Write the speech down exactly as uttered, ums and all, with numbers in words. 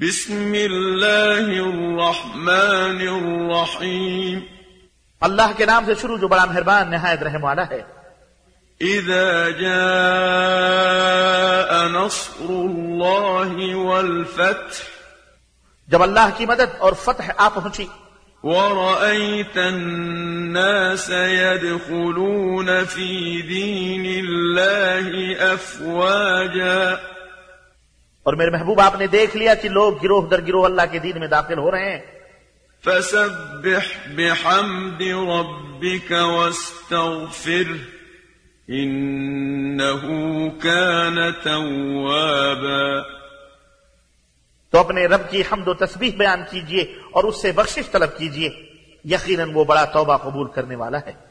बिस्मिल्लाहिर्रहमानिर्रहीम। अल्लाह के नाम से शुरू जो बड़ा मेहरबान निहायत रहम वाला है। इज़ा जाअ नस्रुल्लाहि वल फत्ह, जब अल्लाह की मदद और फतह आ पहुंची। वरअयत अन्नास यदखुलून फी दीनिल्लाहि अफ़वाजा, और मेरे महबूब आपने देख लिया कि लोग गिरोह दर गिरोह अल्लाह के दीन में दाखिल हो रहे हैं। फसब्बिह बिहम्दि रब्बिका वस्तगफिरह इन्नहु कान तव्वाबा, तो अपने रब की हम्द व तस्बीह बयान कीजिए और उससे बख्शिश तलब कीजिए, यकीनन वो बड़ा तौबा कबूल करने वाला है।